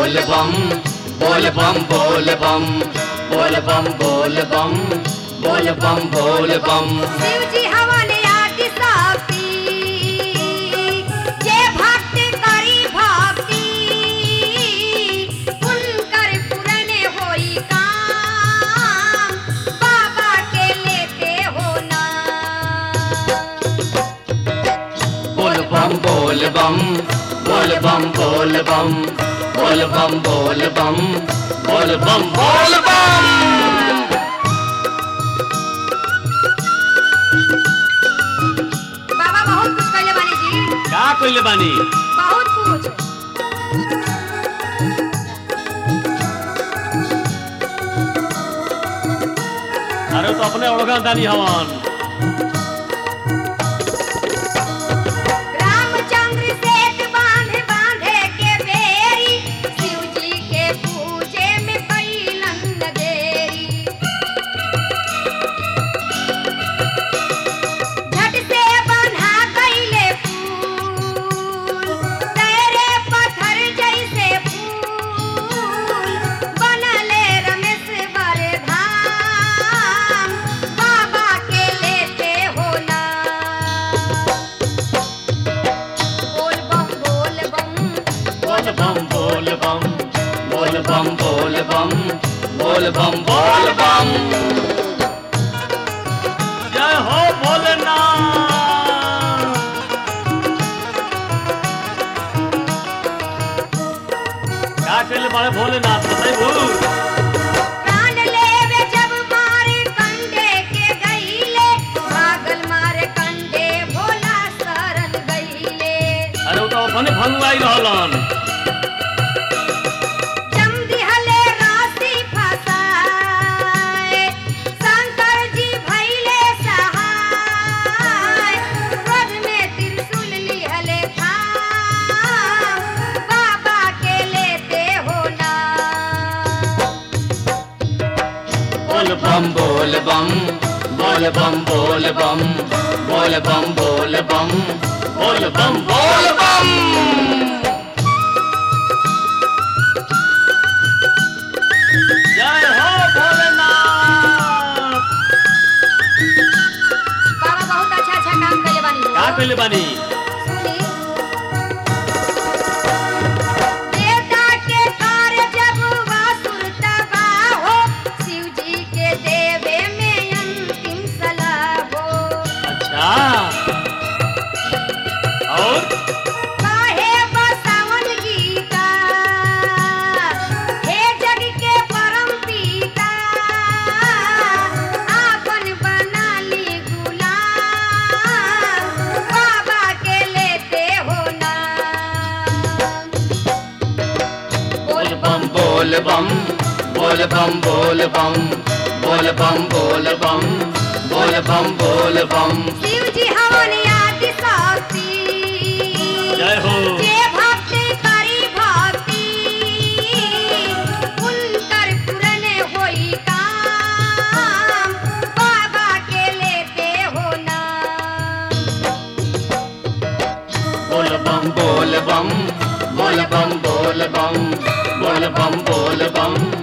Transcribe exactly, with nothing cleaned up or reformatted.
बोल बम बोल बम बोल बम बोल बम बोल बम बोल बम बोल बम। शिव जी हवन आदि शक्ति जे भक्ति करी भक्ति उनकर पूर्ण होई काम बाबा के लेते हो नाम। बोल बम बोल बम बोल बम बोल बम बोल बम बोल बम बोल बम बोल बम। बाबा बहुत कुछ कइले बानी जी। का कइले बानी? बहुत कुछ। अरे तो अपने ओळखा दानी हवन। रामचंद्र सेठ बांधे बांधे के बेरी शिव जी के पूजे में कैलन देरी। झट से बन्हा गइले फूल तेरे पत्थर जैसे फूल बनले रमेश बड़े धाम बाबा के लेते हो नाम। बोल बम बोल बम बोल बम बोल बम बोल बम बोल बम बोल बम बोल बम। जय हो भोलेनाथ। का कइले बाड़े भोलेनाथ बताइबू? प्राण लेवे जब मारे कंडे के गईले भागल मारे कंडे भोला शरण गईले। अरे वो तो अपने भंगवाई रहलन। जम दिहले राशि फसाए शंकर जी भइले सहाय क्रोध में त्रिशूल लिहले थाम बाबा के लेते हो नाम। बोल बम बोल बम बोल बम बोल बम बोल बम बोल बम बोल बम बोल बम। जय हो भोलेनाथ। बाबा बहुत अच्छा अच्छा काम कइले बानी हो। का कइले बानी? सुनी। देवता के कार्य जब वासुर तबाह हो शिव जी के देवे में अंतिम सलाह हो। अच्छा और काहे बसावन गीता हे जग के परम पिता आपन बना ली गुलाम बाबा के लेते हो नाम। बोल बम बोल बम बोल बम बोल बम बोल बम बोल बम बोल बम बोल बम। शिव जी हवन आदि शक्ति जय हो। जे भक्ति करी भक्ति उनकर पूर्ण होई काम बाबा के लेते हो नाम। बोल बम बोल बम बोल बम बोल बम बोल बम बोल बम